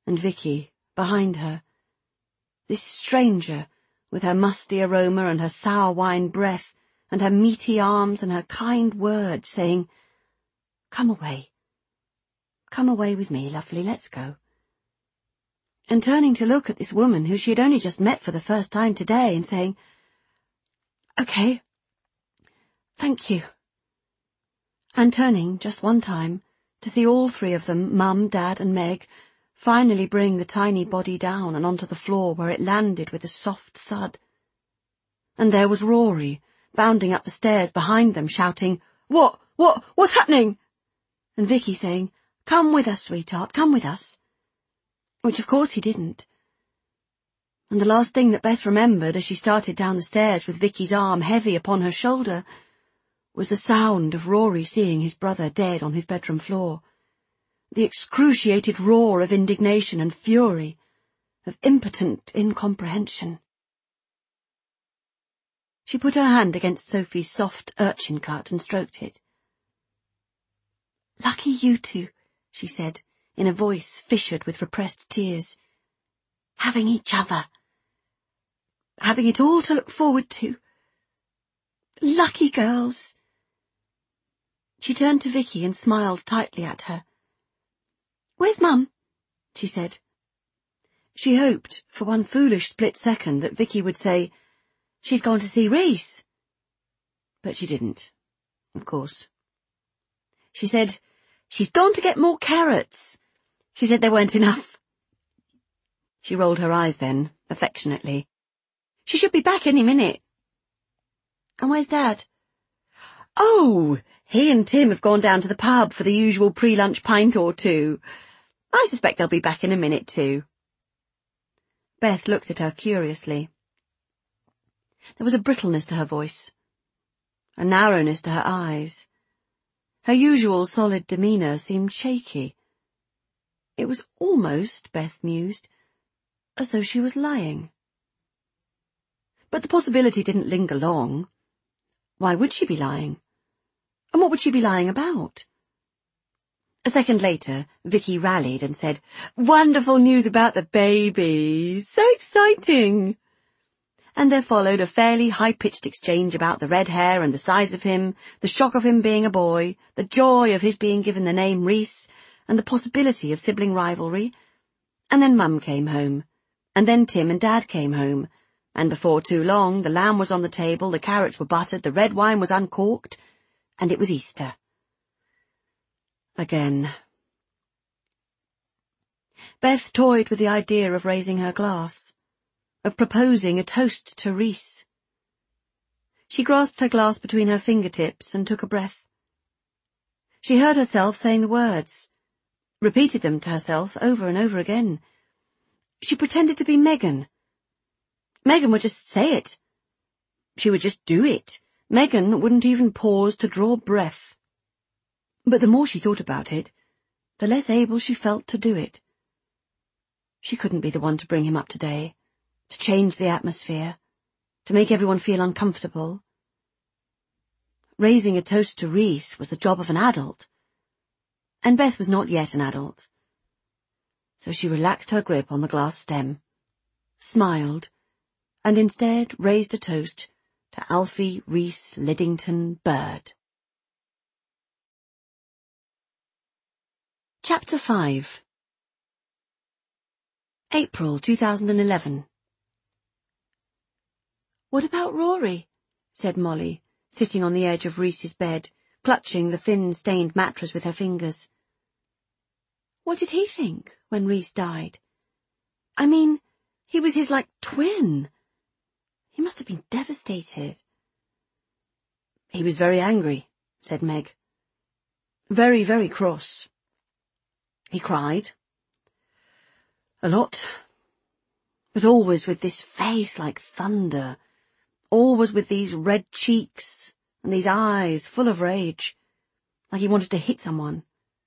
And Vicky, behind her. This stranger, with her musty aroma and her sour wine breath, and her meaty arms and her kind words, saying, "Come away. Come away with me, lovely, let's go." And turning to look at this woman who she had only just met for the first time today and saying, "Okay, thank you." And turning just one time to see all three of them, Mum, Dad and Meg, finally bring the tiny body down and onto the floor where it landed with a soft thud. And there was Rory, bounding up the stairs behind them, shouting, What's happening?" And Vicky saying, "Come with us, sweetheart, come with us." Which of course he didn't. And the last thing that Beth remembered as she started down the stairs with Vicky's arm heavy upon her shoulder was the sound of Rory seeing his brother dead on his bedroom floor. The excruciated roar of indignation and fury, of impotent incomprehension. She put her hand against Sophie's soft urchin cut and stroked it. "Lucky you two," she said, in a voice fissured with repressed tears. "Having each other. Having it all to look forward to. Lucky girls." She turned to Vicky and smiled tightly at her. "Where's Mum?" she said. She hoped, for one foolish split second, that Vicky would say, "She's gone to see Reese." But she didn't, of course. She said, "She's gone to get more carrots. She said there weren't enough." She rolled her eyes then, affectionately. "She should be back any minute." "And where's Dad?" "Oh, he and Tim have gone down to the pub for the usual pre-lunch pint or two. I suspect they'll be back in a minute too." Beth looked at her curiously. There was a brittleness to her voice, a narrowness to her eyes. Her usual solid demeanour seemed shaky. It was almost, Beth mused, as though she was lying. But the possibility didn't linger long. Why would she be lying? And what would she be lying about? A second later, Vicky rallied and said, "Wonderful news about the baby! So exciting!" And there followed a fairly high-pitched exchange about the red hair and the size of him, the shock of him being a boy, the joy of his being given the name Reese, and the possibility of sibling rivalry. And then Mum came home, and then Tim and Dad came home, and before too long the lamb was on the table, the carrots were buttered, the red wine was uncorked, and it was Easter. Again. Beth toyed with the idea of raising her glass, of proposing a toast to Reese. She grasped her glass between her fingertips and took a breath. She heard herself saying the words, repeated them to herself over and over again. She pretended to be Megan. Megan would just say it. She would just do it. Megan wouldn't even pause to draw breath. But the more she thought about it, the less able she felt to do it. She couldn't be the one to bring him up today, to change the atmosphere, to make everyone feel uncomfortable. Raising a toast to Reese was the job of an adult, and Beth was not yet an adult. So she relaxed her grip on the glass stem, smiled, and instead raised a toast to Alfie Reese Liddington Bird. Chapter 5. April 2011. "What about Rory?" said Molly, sitting on the edge of Reese's bed, clutching the thin, stained mattress with her fingers. "What did he think when Reese died? I mean, he was his, twin. He must have been devastated." "He was very angry," said Meg. "Very, very cross. He cried. A lot. But always with this face like thunder. Always with these red cheeks and these eyes full of rage, like he wanted to hit someone.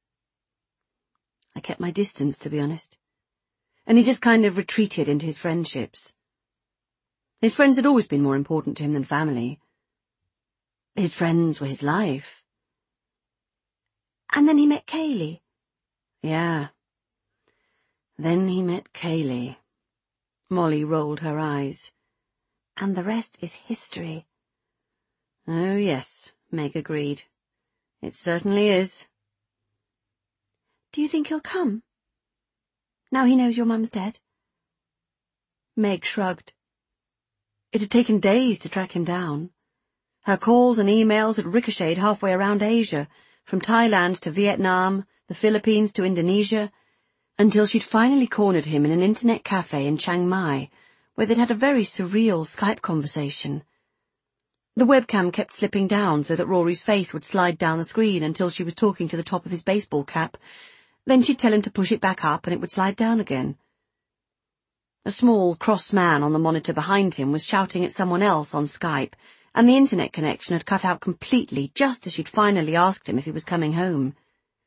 I kept my distance, to be honest. And he just kind of retreated into his friendships. His friends had always been more important to him than family. His friends were his life. And then he met Kaylee. Yeah. Then he met Kaylee. Molly rolled her eyes. And the rest is history. Oh, yes, Meg agreed. It certainly is. Do you think he'll come? Now he knows your mum's dead? Meg shrugged. It had taken days to track him down. Her calls and emails had ricocheted halfway around Asia, from Thailand to Vietnam, the Philippines to Indonesia, until she'd finally cornered him in an internet cafe in Chiang Mai, where they'd had a very surreal Skype conversation. The webcam kept slipping down so that Rory's face would slide down the screen until she was talking to the top of his baseball cap. Then she'd tell him to push it back up and it would slide down again. A small, cross man on the monitor behind him was shouting at someone else on Skype, and the internet connection had cut out completely just as she'd finally asked him if he was coming home.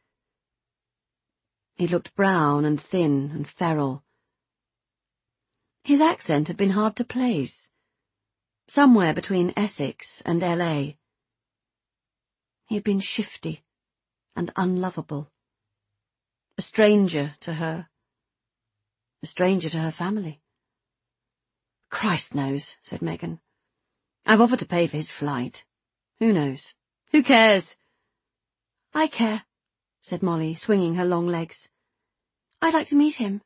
He looked brown and thin and feral. His accent had been hard to place, somewhere between Essex and L.A. He had been shifty and unlovable. A stranger to her. A stranger to her family. Christ knows, said Megan. I've offered to pay for his flight. Who knows? Who cares? I care, said Molly, swinging her long legs. I'd like to meet him.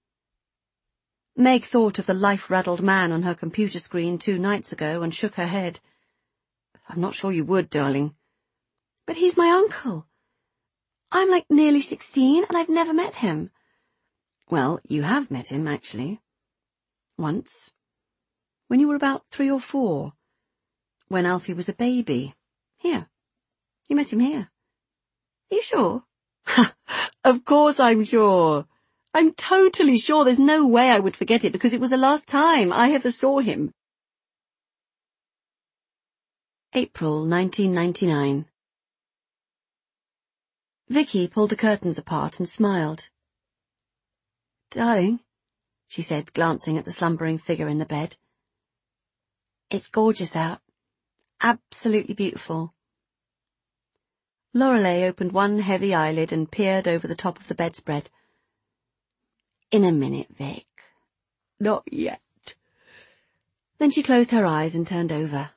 Meg thought of the life-raddled man on her computer screen 2 nights ago and shook her head. I'm not sure you would, darling. But he's my uncle. I'm like nearly 16 and I've never met him. Well, you have met him, actually. Once. When you were about 3 or 4. When Alfie was a baby. Here. You met him here. Are you sure? Of course I'm sure. I'm totally sure. There's no way I would forget it because it was the last time I ever saw him. April 1999. Vicky pulled the curtains apart and smiled. Darling, she said, glancing at the slumbering figure in the bed. It's gorgeous out. Absolutely beautiful. Lorelei opened one heavy eyelid and peered over the top of the bedspread. In a minute, Vic. Not yet. Then she closed her eyes and turned over.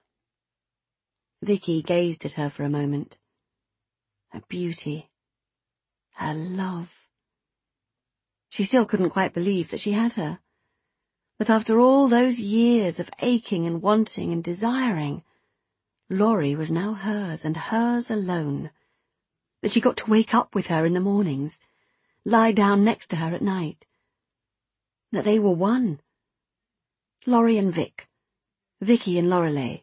Vicky gazed at her for a moment. Her beauty. Her love. She still couldn't quite believe that she had her. That after all those years of aching and wanting and desiring, Laurie was now hers and hers alone. That she got to wake up with her in the mornings, lie down next to her at night. That they were one. Laurie and Vic. Vicky and Lorelei.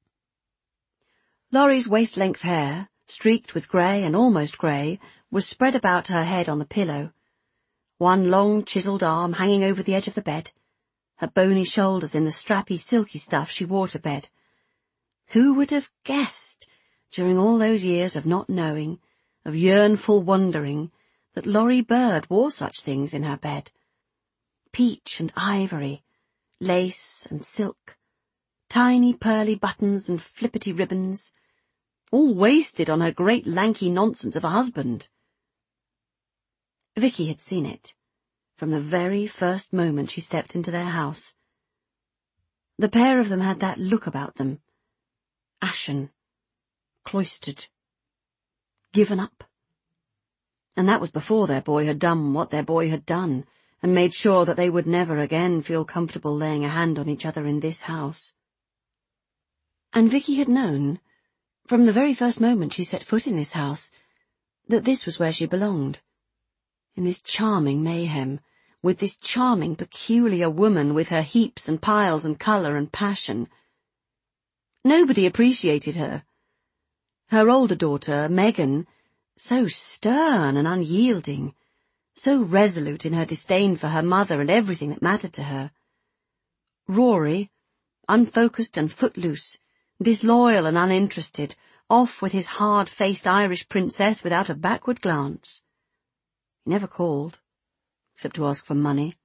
Laurie's waist-length hair, streaked with grey and almost grey, was spread about her head on the pillow. One long chiselled arm hanging over the edge of the bed, her bony shoulders in the strappy silky stuff she wore to bed. Who would have guessed, during all those years of not knowing, of yearnful wondering, that Laurie Bird wore such things in her bed? Peach and ivory, lace and silk, tiny pearly buttons and flippity ribbons, all wasted on her great lanky nonsense of a husband. Vicky had seen it, from the very first moment she stepped into their house. The pair of them had that look about them, ashen, cloistered, given up. And that was before their boy had done what their boy had done, and made sure that they would never again feel comfortable laying a hand on each other in this house. And Vicky had known, from the very first moment she set foot in this house, that this was where she belonged. In this charming mayhem, with this charming, peculiar woman with her heaps and piles and colour and passion. Nobody appreciated her. Her older daughter, Megan, so stern and unyielding, so resolute in her disdain for her mother and everything that mattered to her. Rory, unfocused and footloose, disloyal and uninterested, off with his hard-faced Irish princess without a backward glance. He never called, except to ask for money.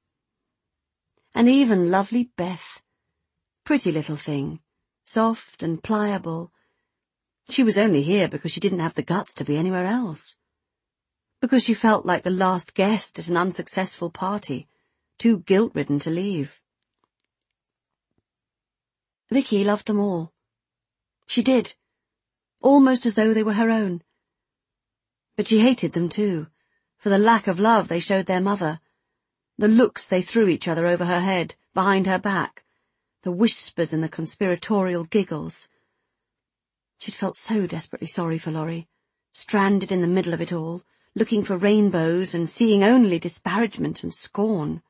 And even lovely Beth, pretty little thing, soft and pliable. She was only here because she didn't have the guts to be anywhere else. because she felt like the last guest at an unsuccessful party, too guilt-ridden to leave. Vicky loved them all. She did, almost as though they were her own. But she hated them too, for the lack of love they showed their mother, the looks they threw each other over her head, behind her back, the whispers and the conspiratorial giggles. She'd felt so desperately sorry for Laurie, stranded in the middle of it all, looking for rainbows and seeing only disparagement and scorn.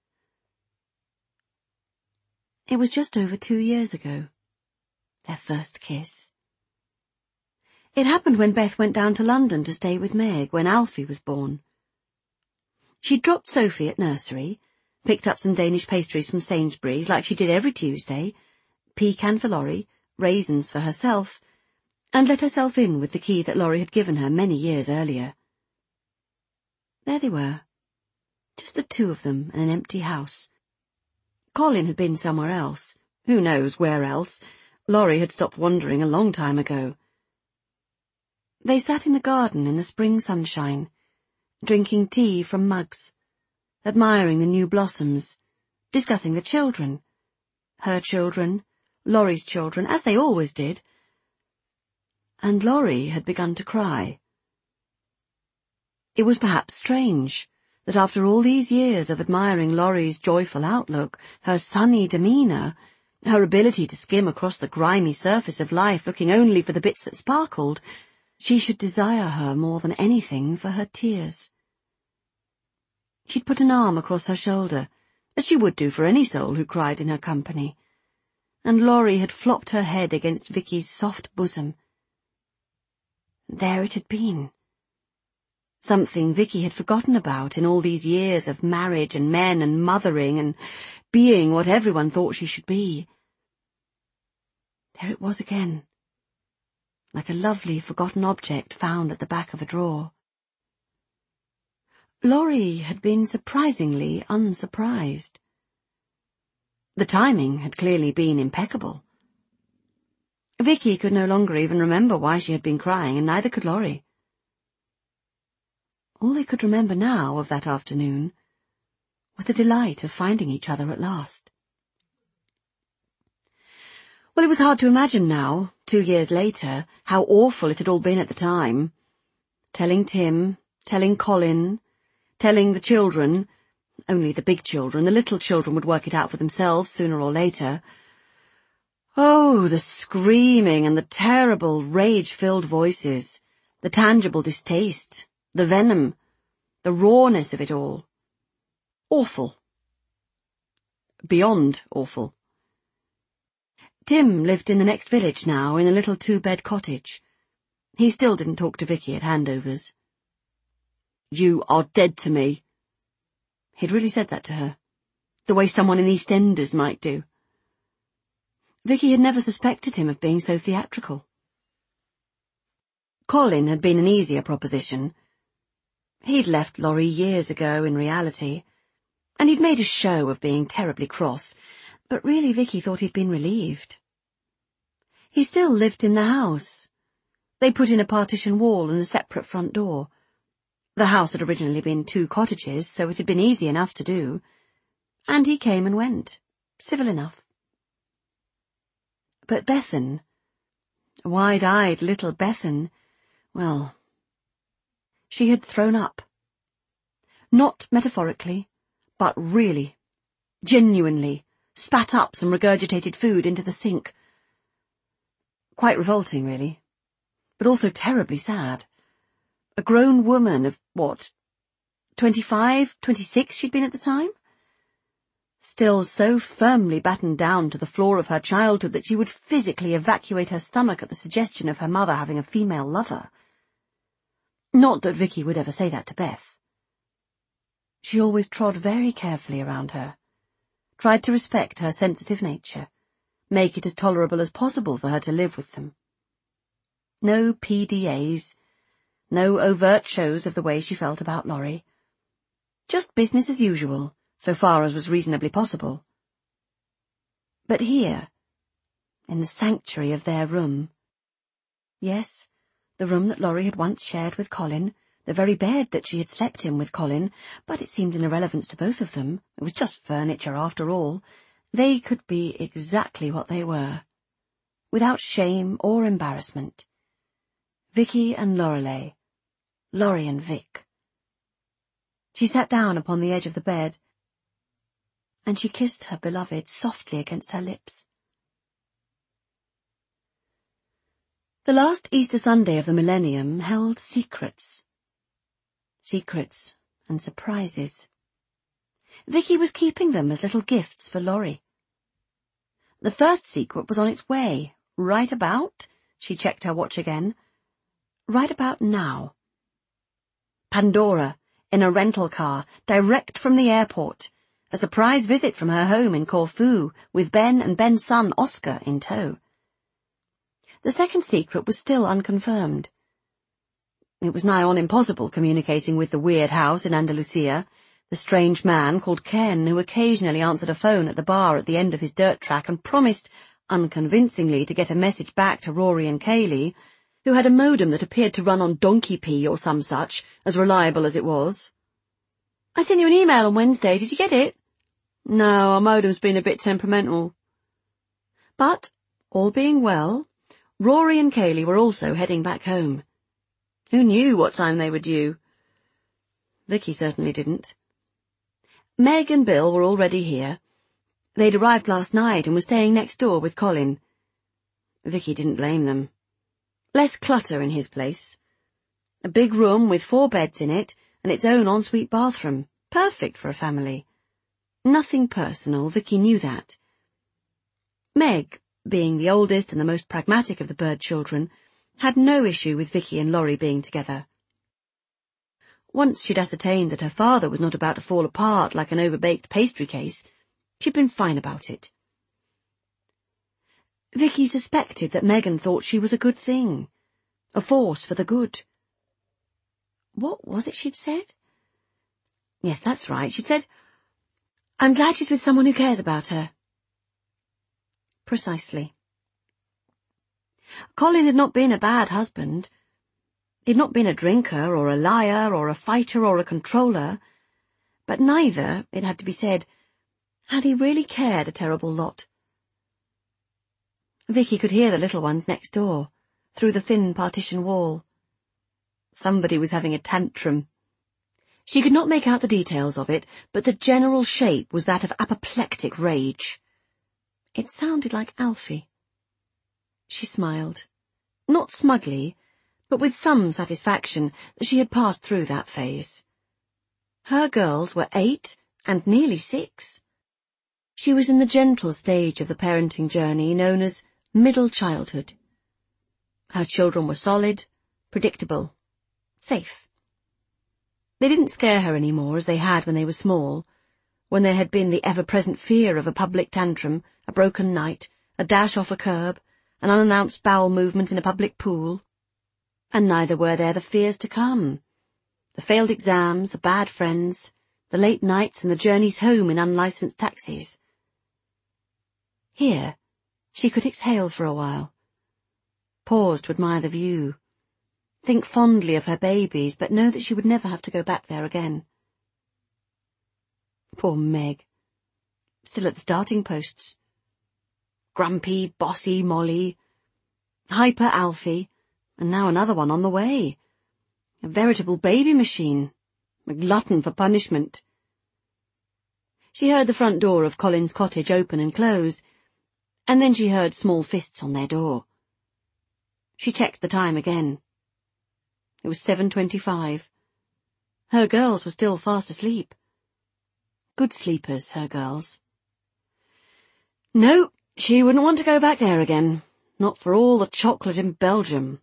It was just over 2 years ago, their first kiss. It happened when Beth went down to London to stay with Meg when Alfie was born. She'd dropped Sophie at nursery, picked up some Danish pastries from Sainsbury's like she did every Tuesday, pecan for Laurie, raisins for herself, and let herself in with the key that Laurie had given her many years earlier. There they were, just the two of them in an empty house. Colin had been somewhere else. Who knows where else? Laurie had stopped wandering a long time ago. They sat in the garden in the spring sunshine, drinking tea from mugs, admiring the new blossoms, discussing the children. Her children, Laurie's children, as they always did. And Laurie had begun to cry. It was perhaps strange that after all these years of admiring Laurie's joyful outlook, her sunny demeanour, her ability to skim across the grimy surface of life looking only for the bits that sparkled, she should desire her more than anything for her tears. She'd put an arm across her shoulder, as she would do for any soul who cried in her company, and Laurie had flopped her head against Vicky's soft bosom. There it had been. Something Vicky had forgotten about in all these years of marriage and men and mothering and being what everyone thought she should be. There it was again, like a lovely forgotten object found at the back of a drawer. Laurie had been surprisingly unsurprised. The timing had clearly been impeccable. Vicky could no longer even remember why she had been crying, and neither could Laurie. All they could remember now of that afternoon was the delight of finding each other at last. Well, it was hard to imagine now, 2 years later, how awful it had all been at the time. Telling Tim, telling Colin, telling the children, only the big children, the little children would work it out for themselves sooner or later. Oh, the screaming and the terrible rage-filled voices, the tangible distaste, the venom, the rawness of it all. Awful. Beyond awful. Tim lived in the next village now, in a little 2-bed cottage. He still didn't talk to Vicky at handovers. "You are dead to me." He'd really said that to her, the way someone in EastEnders might do. Vicky had never suspected him of being so theatrical. Colin had been an easier proposition. He'd left Laurie years ago in reality, and he'd made a show of being terribly cross, but really Vicky thought he'd been relieved. He still lived in the house. They put in a partition wall and a separate front door. The house had originally been 2 cottages, so it had been easy enough to do, and he came and went, civil enough. But Bethan, wide-eyed little Bethan, well, she had thrown up. Not metaphorically, but really, genuinely, spat up some regurgitated food into the sink. Quite revolting, really, but also terribly sad. A grown woman of, 25, 26 she'd been at the time? Still so firmly battened down to the floor of her childhood that she would physically evacuate her stomach at the suggestion of her mother having a female lover. Not that Vicky would ever say that to Beth. She always trod very carefully around her, tried to respect her sensitive nature, make it as tolerable as possible for her to live with them. No PDAs, no overt shows of the way she felt about Laurie. Just business as usual, so far as was reasonably possible. But here, in the sanctuary of their room, yes, the room that Laurie had once shared with Colin, the very bed that she had slept in with Colin, but it seemed an irrelevance to both of them. It was just furniture after all. They could be exactly what they were, without shame or embarrassment. Vicky and Lorelei. Laurie and Vic. She sat down upon the edge of the bed, and she kissed her beloved softly against her lips. The last Easter Sunday of the millennium held secrets. Secrets and surprises. Vicky was keeping them as little gifts for Laurie. The first secret was on its way, right about, she checked her watch again, right about now. Pandora, in a rental car, direct from the airport, a surprise visit from her home in Corfu, with Ben and Ben's son Oscar in tow. The second secret was still unconfirmed. It was nigh on impossible communicating with the weird house in Andalusia, the strange man called Ken who occasionally answered a phone at the bar at the end of his dirt track and promised, unconvincingly, to get a message back to Rory and Kaylee, who had a modem that appeared to run on donkey pee or some such, as reliable as it was. "I sent you an email on Wednesday, did you get it?" "No, our modem's been a bit temperamental." But, all being well, Rory and Kaylee were also heading back home. Who knew what time they were due? Vicky certainly didn't. Meg and Bill were already here. They'd arrived last night and were staying next door with Colin. Vicky didn't blame them. Less clutter in his place. A big room with 4 beds in it and its own ensuite bathroom. Perfect for a family. Nothing personal, Vicky knew that. Meg, being the oldest and the most pragmatic of the Bird children, had no issue with Vicky and Laurie being together. Once she'd ascertained that her father was not about to fall apart like an overbaked pastry case, she'd been fine about it. Vicky suspected that Megan thought she was a good thing, a force for the good. What was it she'd said? Yes, that's right, she'd said, "I'm glad she's with someone who cares about her." Precisely. Colin had not been a bad husband. He'd not been a drinker or a liar or a fighter or a controller, but neither, it had to be said, had he really cared a terrible lot. Vicky could hear the little ones next door, through the thin partition wall. Somebody was having a tantrum. She could not make out the details of it, but the general shape was that of apoplectic rage. It sounded like Alfie. She smiled, not smugly, but with some satisfaction that she had passed through that phase. Her girls were 8 and nearly 6. She was in the gentle stage of the parenting journey known as middle childhood. Her children were solid, predictable, safe. They didn't scare her any more as they had when they were small, when there had been the ever-present fear of a public tantrum, a broken night, a dash off a curb, an unannounced bowel movement in a public pool. And neither were there the fears to come. The failed exams, the bad friends, the late nights and the journeys home in unlicensed taxis. Here, she could exhale for a while. Pause to admire the view. Think fondly of her babies, but know that she would never have to go back there again. Poor Meg. Still at the starting posts. Grumpy, bossy Molly. Hyper Alfie. And now another one on the way. A veritable baby machine. A glutton for punishment. She heard the front door of Colin's cottage open and close, and then she heard small fists on their door. She checked the time again. It was 7:25. Her girls were still fast asleep. Good sleepers, her girls. No, she wouldn't want to go back there again. Not for all the chocolate in Belgium.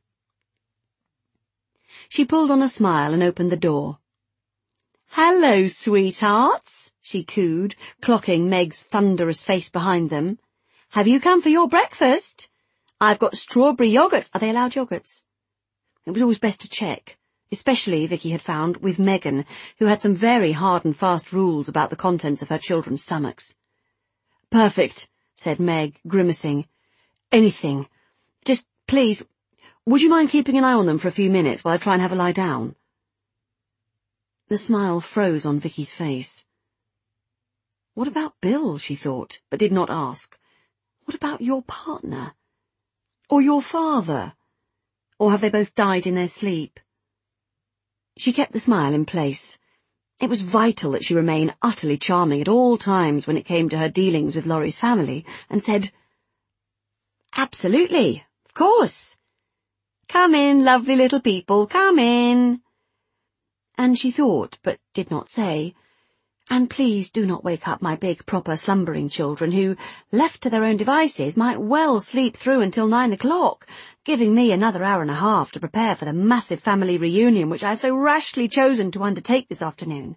She pulled on a smile and opened the door. "Hello, sweethearts," she cooed, clocking Meg's thunderous face behind them. "Have you come for your breakfast? I've got strawberry yogurts." Are they allowed yogurts? It was always best to check, especially, Vicky had found, with Megan, who had some very hard and fast rules about the contents of her children's stomachs. "Perfect," said Meg, grimacing. "Anything. Just, please, would you mind keeping an eye on them for a few minutes while I try and have a lie down?" The smile froze on Vicky's face. What about Bill, she thought, but did not ask. What about your partner? Or your father? Or have they both died in their sleep? She kept the smile in place. It was vital that she remain utterly charming at all times when it came to her dealings with Laurie's family, and said, "Absolutely, of course. Come in, lovely little people, come in." And she thought, but did not say, "And please do not wake up my big, proper, slumbering children who, left to their own devices, might well sleep through until 9 o'clock, giving me another hour and a half to prepare for the massive family reunion which I have so rashly chosen to undertake this afternoon."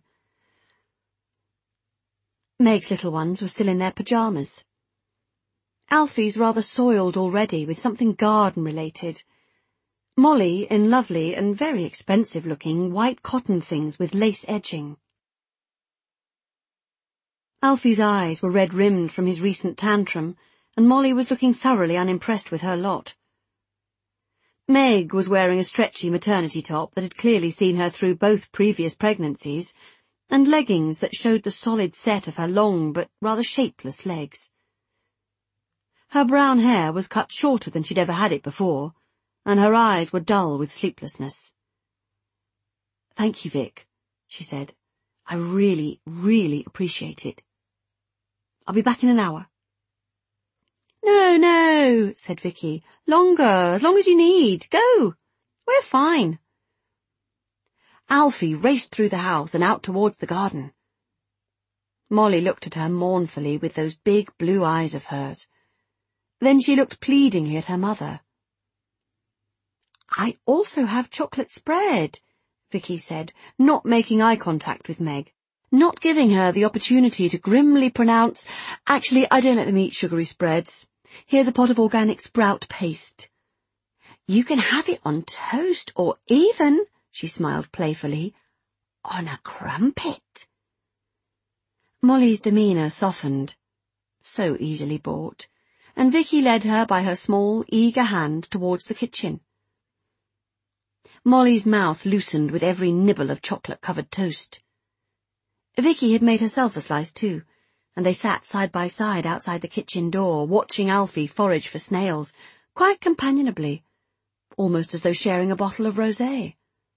Meg's little ones were still in their pyjamas. Alfie's rather soiled already with something garden-related. Molly in lovely and very expensive-looking white cotton things with lace edging. Alfie's eyes were red-rimmed from his recent tantrum, and Molly was looking thoroughly unimpressed with her lot. Meg was wearing a stretchy maternity top that had clearly seen her through both previous pregnancies, and leggings that showed the solid set of her long but rather shapeless legs. Her brown hair was cut shorter than she'd ever had it before, and her eyes were dull with sleeplessness. "Thank you, Vic," she said. "I really, really appreciate it. I'll be back in an hour." No, said Vicky. "Longer, as long as you need. Go. We're fine." Alfie raced through the house and out towards the garden. Molly looked at her mournfully with those big blue eyes of hers. Then she looked pleadingly at her mother. "I also have chocolate spread," Vicky said, not making eye contact with Meg, not giving her the opportunity to grimly pronounce, "Actually, I don't let them eat sugary spreads. Here's a pot of organic sprout paste." "You can have it on toast, or even," she smiled playfully, "on a crumpet." Molly's demeanour softened. So easily bought. And Vicky led her by her small, eager hand towards the kitchen. Molly's mouth loosened with every nibble of chocolate-covered toast. Vicky had made herself a slice too, and they sat side by side outside the kitchen door, watching Alfie forage for snails, quite companionably, almost as though sharing a bottle of rosé.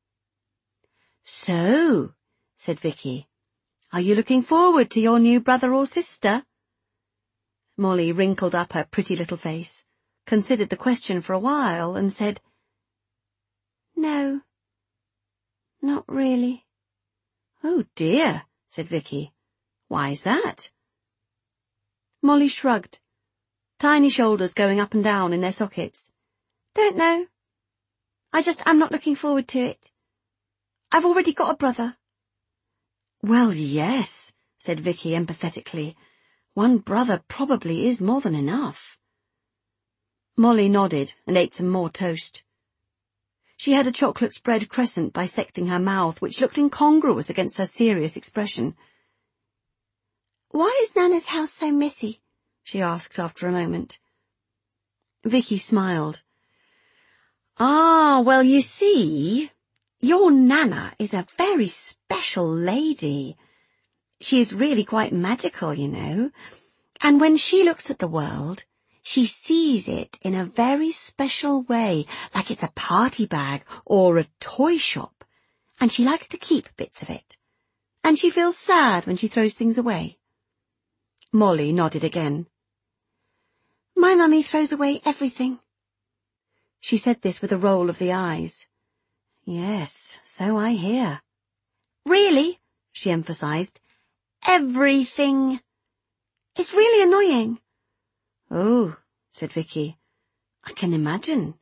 "So," said Vicky, "are you looking forward to your new brother or sister?" Molly wrinkled up her pretty little face, considered the question for a while, and said, "No, not really." "Oh dear," said Vicky. "Why's that?" Molly shrugged, tiny shoulders going up and down in their sockets. "Don't know. I'm not looking forward to it. I've already got a brother." "Well, yes," said Vicky empathetically. "One brother probably is more than enough." Molly nodded and ate some more toast. She had a chocolate spread crescent bisecting her mouth, which looked incongruous against her serious expression. "Why is Nana's house so messy?" she asked after a moment. Vicky smiled. "Ah, well, you see, your Nana is a very special lady. She is really quite magical, you know, and when she looks at the world, she sees it in a very special way, like it's a party bag or a toy shop, and she likes to keep bits of it, and she feels sad when she throws things away." Molly nodded again. "My mummy throws away everything." She said this with a roll of the eyes. "Yes, so I hear." "Really," she emphasized, "everything. It's really annoying." "Oh," said Vicky, "I can imagine."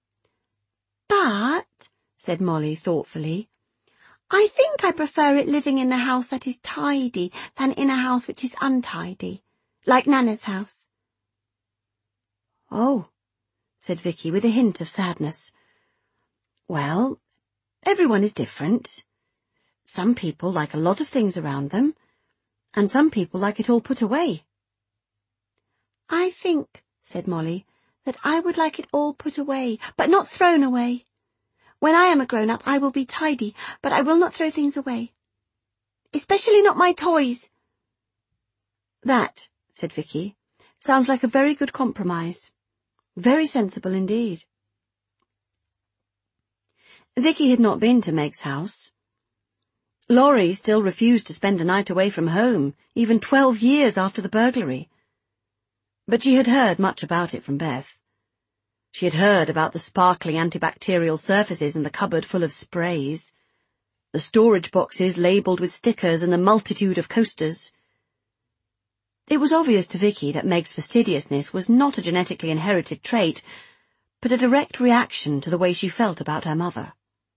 "But," said Molly thoughtfully, "I think I prefer it living in a house that is tidy than in a house which is untidy, like Nana's house." "Oh," said Vicky with a hint of sadness. "Well, everyone is different. Some people like a lot of things around them, and some people like it all put away." "I think," said Molly, "that I would like it all put away, but not thrown away. When I am a grown-up, I will be tidy, but I will not throw things away. Especially not my toys." "That," said Vicky, "sounds like a very good compromise. Very sensible indeed." Vicky had not been to Meg's house. Laurie still refused to spend a night away from home, even 12 years after the burglary. But she had heard much about it from Beth. She had heard about the sparkling antibacterial surfaces in the cupboard full of sprays, the storage boxes labelled with stickers and the multitude of coasters. It was obvious to Vicky that Meg's fastidiousness was not a genetically inherited trait, but a direct reaction to the way she felt about her mother.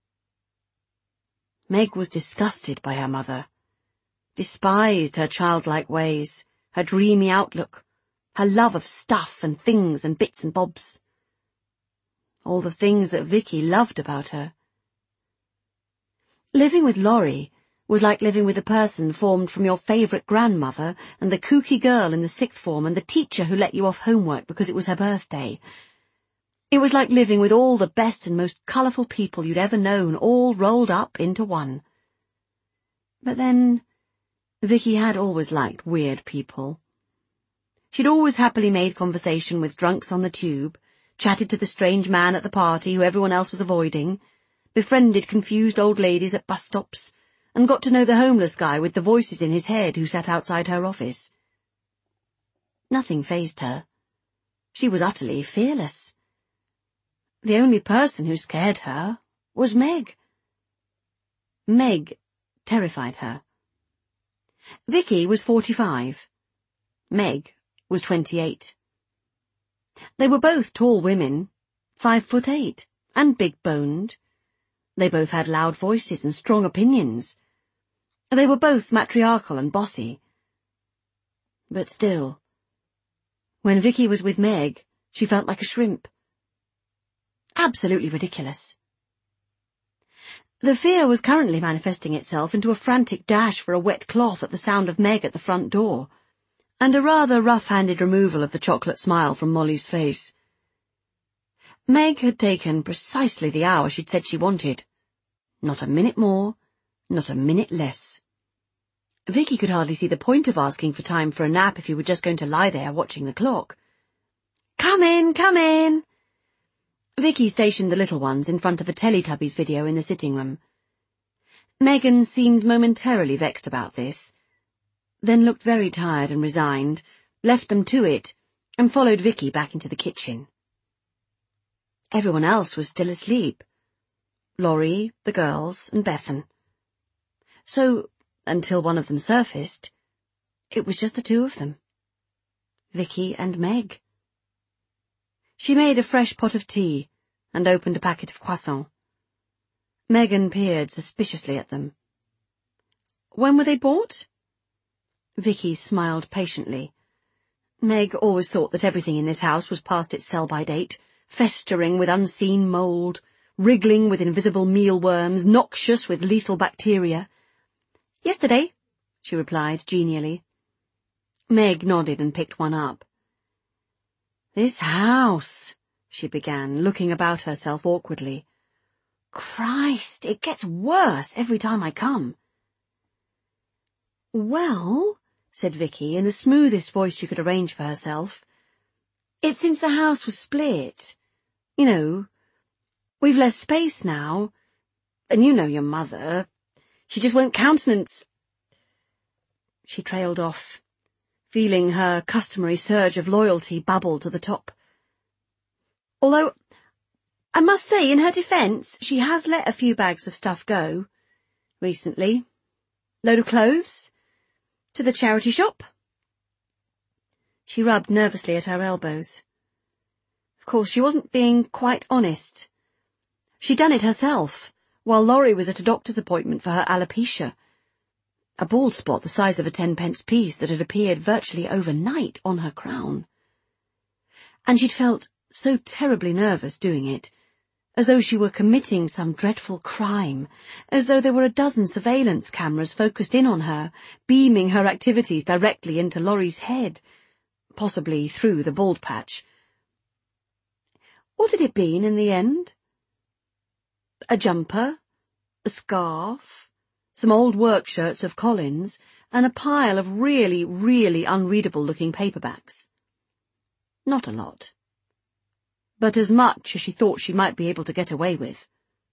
Meg was disgusted by her mother, despised her childlike ways, her dreamy outlook, her love of stuff and things and bits and bobs. All the things that Vicky loved about her. Living with Laurie was like living with a person formed from your favourite grandmother and the kooky girl in the 6th form and the teacher who let you off homework because it was her birthday. It was like living with all the best and most colourful people you'd ever known, all rolled up into one. But then, Vicky had always liked weird people. She'd always happily made conversation with drunks on the tube, chatted to the strange man at the party who everyone else was avoiding, befriended confused old ladies at bus stops, and got to know the homeless guy with the voices in his head who sat outside her office. Nothing fazed her. She was utterly fearless. The only person who scared her was Meg. Meg terrified her. Vicky was 45. Meg was 28. They were both tall women, 5'8", and big-boned. They both had loud voices and strong opinions. They were both matriarchal and bossy. But still, when Vicky was with Meg, she felt like a shrimp. Absolutely ridiculous. The fear was currently manifesting itself into a frantic dash for a wet cloth at the sound of Meg at the front door, and a rather rough-handed removal of the chocolate smile from Molly's face. Meg had taken precisely the hour she'd said she wanted. Not a minute more, not a minute less. Vicky could hardly see the point of asking for time for a nap if you were just going to lie there watching the clock. "Come in, come in!" Vicky stationed the little ones in front of a Teletubbies video in the sitting room. Megan seemed momentarily vexed about this, then looked very tired and resigned, left them to it, and followed Vicky back into the kitchen. Everyone else was still asleep. Laurie, the girls, and Bethan. So, until one of them surfaced, it was just the two of them. Vicky and Meg. She made a fresh pot of tea and opened a packet of croissants. Megan peered suspiciously at them. "When were they bought?" Vicky smiled patiently. Meg always thought that everything in this house was past its sell-by date, festering with unseen mould, wriggling with invisible mealworms, noxious with lethal bacteria. "Yesterday," she replied genially. Meg nodded and picked one up. "This house," she began, looking about herself awkwardly. "Christ, it gets worse every time I come." "Well," said Vicky, in the smoothest voice she could arrange for herself, "it's since the house was split. You know, we've less space now, and you know your mother. She just won't countenance—" She trailed off, feeling her customary surge of loyalty bubble to the top. Although, I must say, in her defence, she has let a few bags of stuff go, recently. Load of clothes, to the charity shop. She rubbed nervously at her elbows. Of course, she wasn't being quite honest. She'd done it herself, while Laurie was at a doctor's appointment for her alopecia, a bald spot the size of a 10-pence piece that had appeared virtually overnight on her crown. And she'd felt so terribly nervous doing it, as though she were committing some dreadful crime, as though there were a dozen surveillance cameras focused in on her, beaming her activities directly into Laurie's head, possibly through the bald patch. What had it been in the end? A jumper? A scarf? some old work shirts of Colin's, and a pile of really, really unreadable-looking paperbacks. Not a lot, but as much as she thought she might be able to get away with.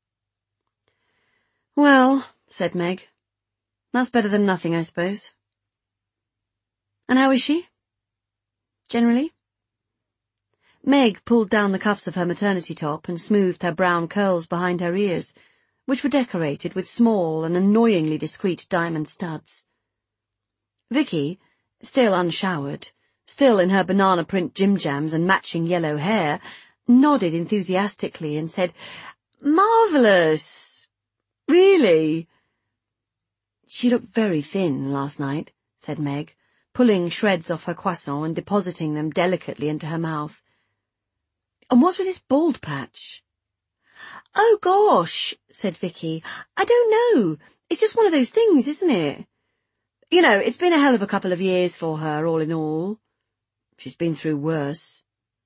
"Well," said Meg, "that's better than nothing, I suppose." "And how is she? Generally?" Meg pulled down the cuffs of her maternity top and smoothed her brown curls behind her ears, which were decorated with small and annoyingly discreet diamond studs. Vicky, still unshowered, still in her banana print gym-jams and matching yellow hair, nodded enthusiastically and said, "Marvellous! Really?" "She looked very thin last night," said Meg, pulling shreds off her croissant and depositing them delicately into her mouth. "And what's with this bald patch?" "Oh, gosh," said Vicky, "I don't know. It's just one of those things, isn't it? You know, it's been a hell of a couple of years for her, all in all. She's been through worse."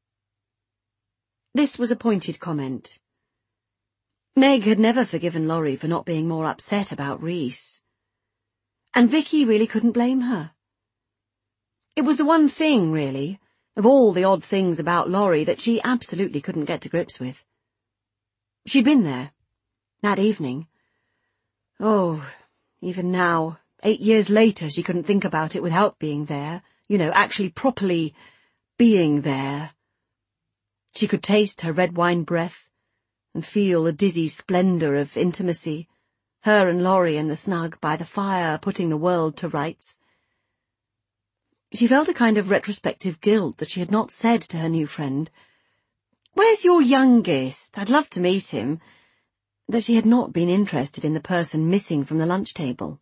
This was a pointed comment. Meg had never forgiven Laurie for not being more upset about Rhys. And Vicky really couldn't blame her. It was the one thing, really, of all the odd things about Laurie that she absolutely couldn't get to grips with. She'd been there, that evening. Oh, even now, 8 years later, she couldn't think about it without being there, actually properly being there. She could taste her red wine breath and feel the dizzy splendour of intimacy, her and Laurie in the snug by the fire putting the world to rights. She felt a kind of retrospective guilt that she had not said to her new friend, "Where's your youngest? I'd love to meet him," that she had not been interested in the person missing from the lunch table.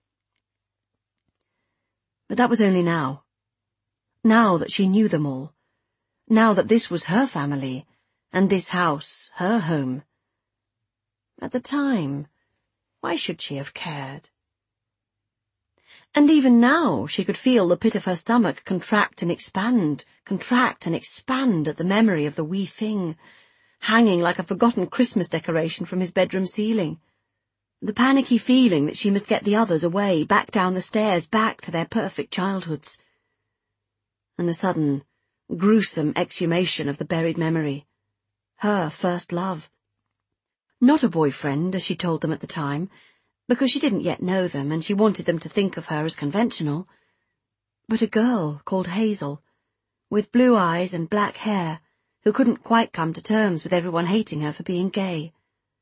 But that was only now. Now that she knew them all. Now that this was her family, and this house her home. At the time, why should she have cared? And even now she could feel the pit of her stomach contract and expand at the memory of the wee thing, hanging like a forgotten Christmas decoration from his bedroom ceiling. The panicky feeling that she must get the others away, back down the stairs, back to their perfect childhoods. And the sudden, gruesome exhumation of the buried memory. Her first love. Not a boyfriend, as she told them at the time, because she didn't yet know them and she wanted them to think of her as conventional, but a girl called Hazel, with blue eyes and black hair, who couldn't quite come to terms with everyone hating her for being gay.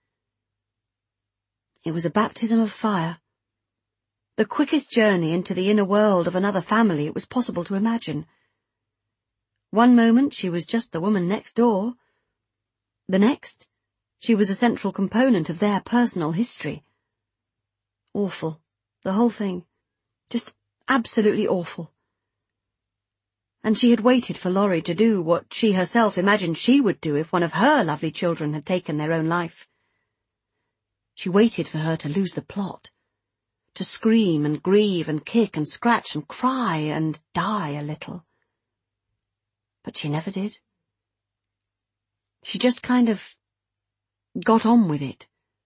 It was a baptism of fire. The quickest journey into the inner world of another family it was possible to imagine. One moment she was just the woman next door. The next, she was a central component of their personal history. Awful, the whole thing. Just absolutely awful. And she had waited for Laurie to do what she herself imagined she would do if one of her lovely children had taken their own life. She waited for her to lose the plot, to scream and grieve and kick and scratch and cry and die a little. But she never did. She just kind of got on with it.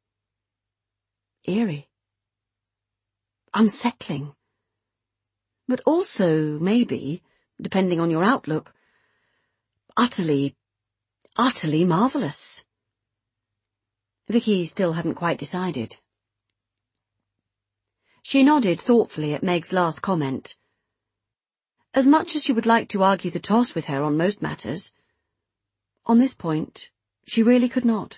Eerie. Unsettling. But also, maybe, depending on your outlook, utterly marvellous. Vicky still hadn't quite decided. She nodded thoughtfully at Meg's last comment. As much as she would like to argue the toss with her on most matters, on this point, she really could not.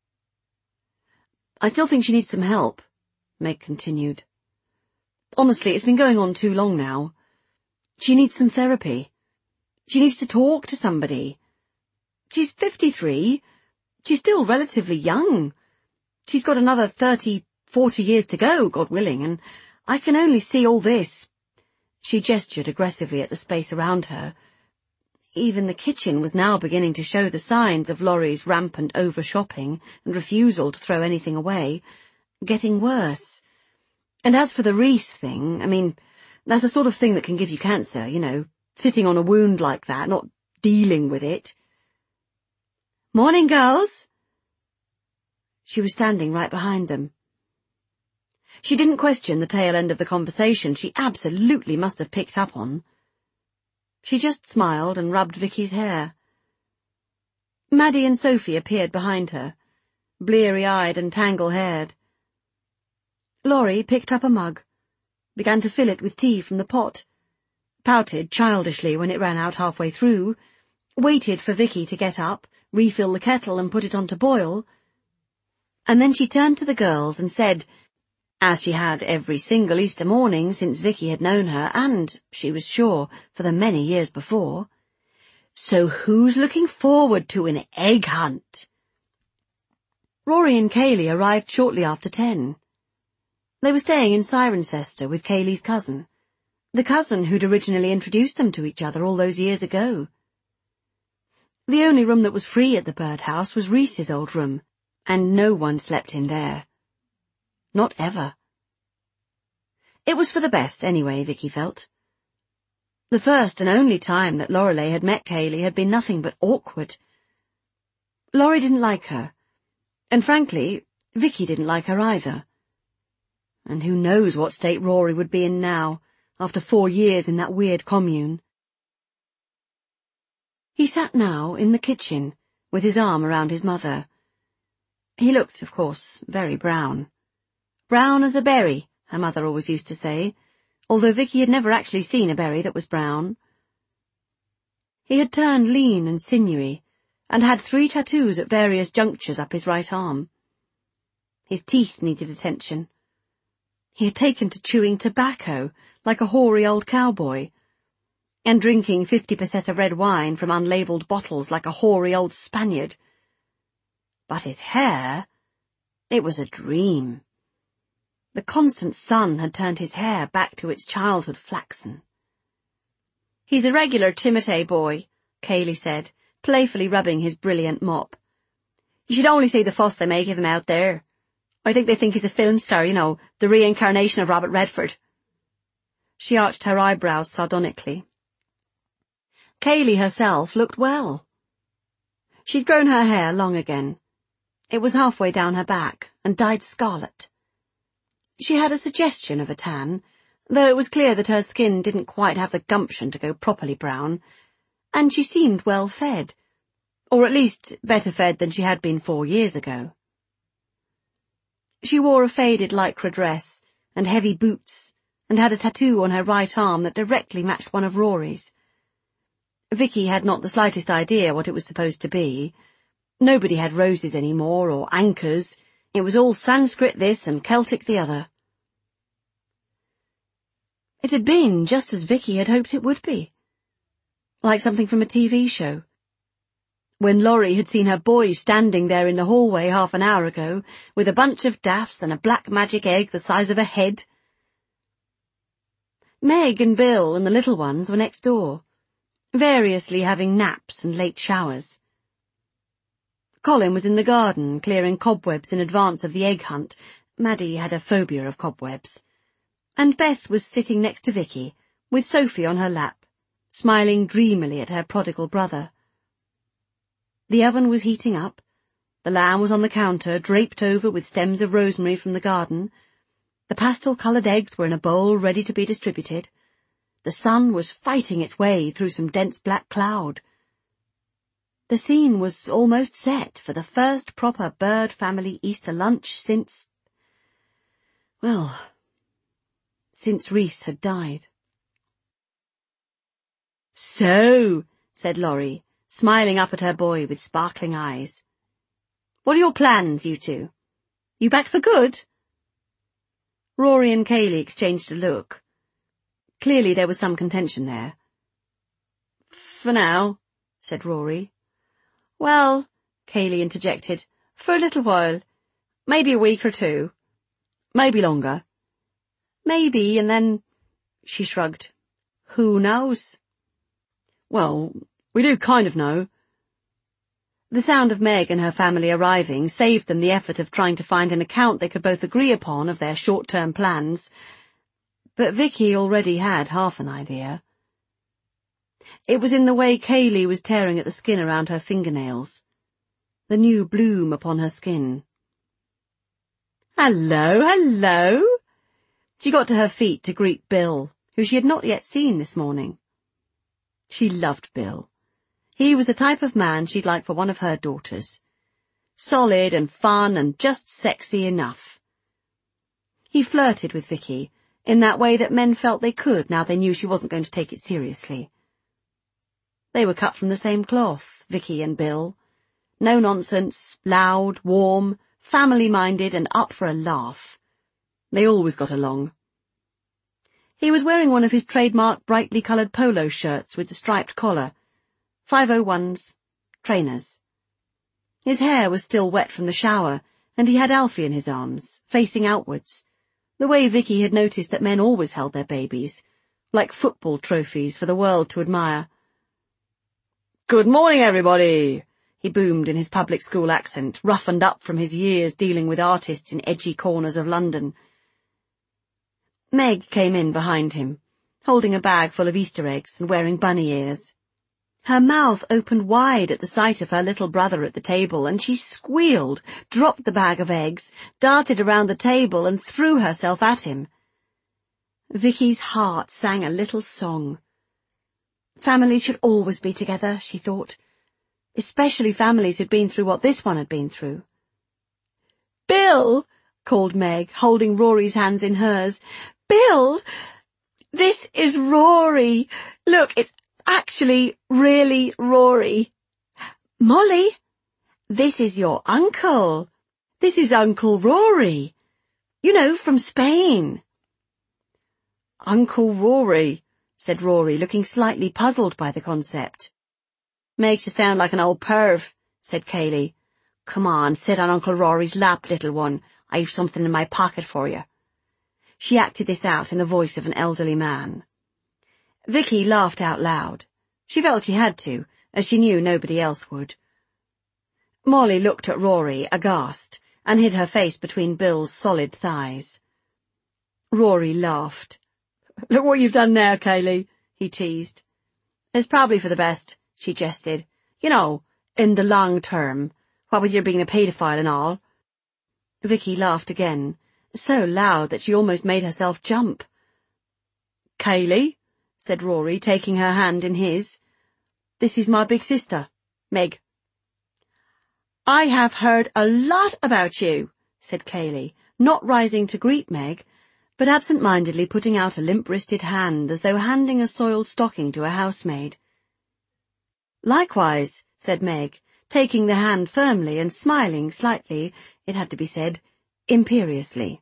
"I still think she needs some help," Meg continued. "Honestly, it's been going on too long now. She needs some therapy. She needs to talk to somebody. She's 53. She's still relatively young. She's got another 30, 40 years to go, God willing, and I can only see all this." She gestured aggressively at the space around her. Even the kitchen was now beginning to show the signs of Laurie's rampant over-shopping and refusal to throw anything away, getting worse. And as for the Rhys thing, I mean, that's the sort of thing that can give you cancer, sitting on a wound like that, not dealing with it. "Morning, girls." She was standing right behind them. She didn't question the tail end of the conversation she absolutely must have picked up on. She just smiled and rubbed Vicky's hair. Maddie and Sophie appeared behind her, bleary-eyed and tangle-haired. Laurie picked up a mug, began to fill it with tea from the pot, pouted childishly when it ran out halfway through, waited for Vicky to get up, refill the kettle and put it on to boil, and then she turned to the girls and said, as she had every single Easter morning since Vicky had known her, and, she was sure, for the many years before, "So who's looking forward to an egg hunt?" Rory and Kayleigh arrived shortly after 10. They were staying in Cirencester with Kayleigh's cousin, the cousin who'd originally introduced them to each other all those years ago. The only room that was free at the birdhouse was Reese's old room, and no one slept in there. Not ever. It was for the best, anyway, Vicky felt. The first and only time that Lorelei had met Kayleigh had been nothing but awkward. Laurie didn't like her, and frankly, Vicky didn't like her either. And who knows what state Rory would be in now, after 4 years in that weird commune. He sat now in the kitchen, with his arm around his mother. He looked, of course, very brown. Brown as a berry, her mother always used to say, although Vicky had never actually seen a berry that was brown. He had turned lean and sinewy, and had 3 tattoos at various junctures up his right arm. His teeth needed attention. He had taken to chewing tobacco, like a hoary old cowboy, and drinking 50% of red wine from unlabelled bottles like a hoary old Spaniard. But his hair, it was a dream. The constant sun had turned his hair back to its childhood flaxen. "He's a regular Timotei boy," Kayleigh said, playfully rubbing his brilliant mop. "You should only see the fuss they make of him out there. I think they think he's a film star, you know, the reincarnation of Robert Redford." She arched her eyebrows sardonically. Kayleigh herself looked well. She'd grown her hair long again. It was halfway down her back and dyed scarlet. She had a suggestion of a tan, though it was clear that her skin didn't quite have the gumption to go properly brown, and she seemed well fed, or at least better fed than she had been 4 years ago. She wore a faded lycra dress and heavy boots, and had a tattoo on her right arm that directly matched one of Rory's. Vicky had not the slightest idea what it was supposed to be. Nobody had roses any more, or anchors. It was all Sanskrit this and Celtic the other. It had been just as Vicky had hoped it would be. Like something from a TV show. When Laurie had seen her boy standing there in the hallway half an hour ago, with a bunch of daffs and a black magic egg the size of a head. Meg and Bill and the little ones were next door, variously having naps and late showers. Colin was in the garden, clearing cobwebs in advance of the egg hunt. Maddie had a phobia of cobwebs. And Beth was sitting next to Vicky, with Sophie on her lap, smiling dreamily at her prodigal brother. The oven was heating up, the lamb was on the counter, draped over with stems of rosemary from the garden, the pastel-coloured eggs were in a bowl ready to be distributed, the sun was fighting its way through some dense black cloud. The scene was almost set for the first proper bird family Easter lunch since Reese had died. "So," said Laurie, smiling up at her boy with sparkling eyes. "What are your plans, you two? You back for good?" Rory and Kayleigh exchanged a look. Clearly there was some contention there. "For now," said Rory. "Well," Kayleigh interjected, "for a little while. Maybe a week or 2. Maybe longer. Maybe, and then—" she shrugged. "Who knows?" "Well, we do kind of know." The sound of Meg and her family arriving saved them the effort of trying to find an account they could both agree upon of their short-term plans. But Vicky already had half an idea. It was in the way Kayleigh was tearing at the skin around her fingernails. The new bloom upon her skin. "Hello, hello," She got to her feet to greet Bill, who she had not yet seen this morning. She loved Bill. He was the type of man she'd like for one of her daughters. Solid and fun and just sexy enough. He flirted with Vicky in that way that men felt they could now they knew she wasn't going to take it seriously. They were cut from the same cloth, Vicky and Bill. No nonsense, loud, warm, family-minded and up for a laugh. They always got along. He was wearing one of his trademark brightly coloured polo shirts with the striped collar. 501s, trainers. His hair was still wet from the shower, and he had Alfie in his arms, facing outwards, the way Vicky had noticed that men always held their babies, like football trophies for the world to admire. "Good morning, everybody," he boomed in his public school accent, roughened up from his years dealing with artists in edgy corners of London. Meg came in behind him, holding a bag full of Easter eggs and wearing bunny ears. Her mouth opened wide at the sight of her little brother at the table, and she squealed, dropped the bag of eggs, darted around the table and threw herself at him. Vicky's heart sang a little song. Families should always be together, she thought, especially families who'd been through what this one had been through. "Bill," called Meg, holding Rory's hands in hers. "Bill, this is Rory. Look, it's actually really Rory. Molly, this is your uncle. This is Uncle Rory. You know, from Spain." "Uncle Rory," said Rory, looking slightly puzzled by the concept. "Makes you sound like an old perv," said Kaylee. "Come on, sit on Uncle Rory's lap, little one. I've something in my pocket for you." She acted this out in the voice of an elderly man. Vicky laughed out loud. She felt she had to, as she knew nobody else would. Molly looked at Rory, aghast, and hid her face between Bill's solid thighs. Rory laughed. "Look what you've done now, Kaylee," he teased. "It's probably for the best," she jested. "You know, in the long term, what with your being a paedophile and all." Vicky laughed again, so loud that she almost made herself jump. "Kaylee," said Rory, taking her hand in his. "This is my big sister, Meg." "I have heard a lot about you," said Kaylee, not rising to greet Meg, but absent-mindedly putting out a limp-wristed hand as though handing a soiled stocking to a housemaid. "Likewise," said Meg, taking the hand firmly and smiling slightly, it had to be said, imperiously.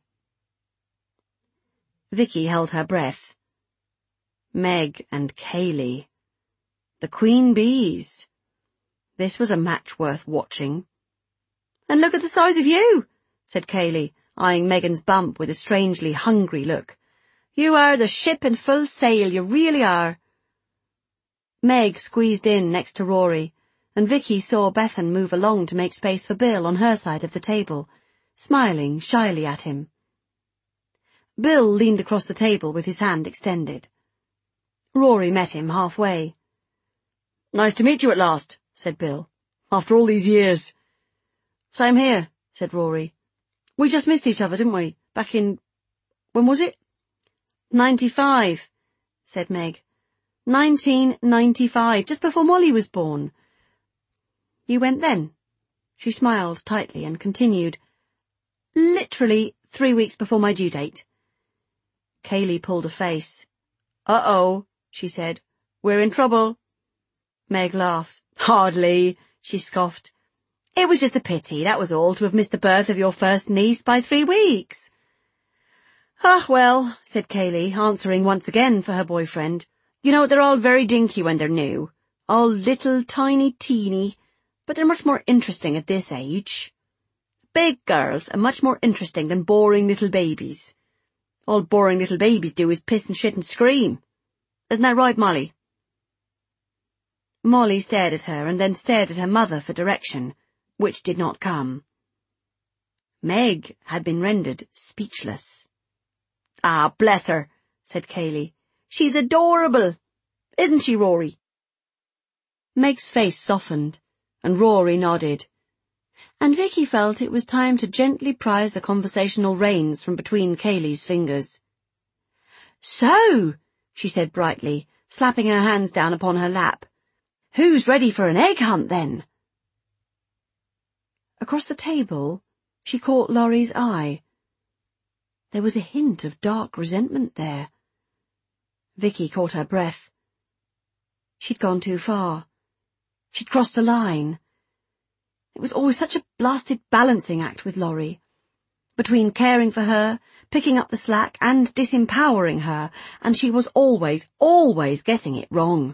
Vicky held her breath. Meg and Kaylee. The queen bees. This was a match worth watching. "And look at the size of you," said Kaylee, eyeing Megan's bump with a strangely hungry look. "You are the ship in full sail, you really are." Meg squeezed in next to Rory, and Vicky saw Bethan move along to make space for Bill on her side of the table, smiling shyly at him. Bill leaned across the table with his hand extended. Rory met him halfway. "Nice to meet you at last," said Bill. "After all these years." "Same here," said Rory. "We just missed each other, didn't we? Back in... when was it?" 95, said Meg. 1995, just before Molly was born. "You went then?" She smiled tightly and continued. "Literally 3 weeks before my due date." Kaylee pulled a face. "Uh-oh," she said. "We're in trouble." Meg laughed. "Hardly," she scoffed. "It was just a pity, that was all, to have missed the birth of your first niece by 3 weeks. "Ah, well," said Kaylee, answering once again for her boyfriend. "You know, they're all very dinky when they're new. All little, tiny, teeny, but they're much more interesting at this age. Big girls are much more interesting than boring little babies. All boring little babies do is piss and shit and scream. Isn't that right, Molly?" Molly stared at her and then stared at her mother for direction, which did not come. Meg had been rendered speechless. "Ah, bless her," said Kaylee. "She's adorable. Isn't she, Rory?" Meg's face softened, and Rory nodded, and Vicky felt it was time to gently prise the conversational reins from between Kaylee's fingers. "So," she said brightly, slapping her hands down upon her lap, "who's ready for an egg hunt, then?" Across the table, she caught Laurie's eye. There was a hint of dark resentment there. Vicky caught her breath. She'd gone too far. She'd crossed a line. It was always such a blasted balancing act with Laurie. Between caring for her, picking up the slack, and disempowering her, and she was always getting it wrong.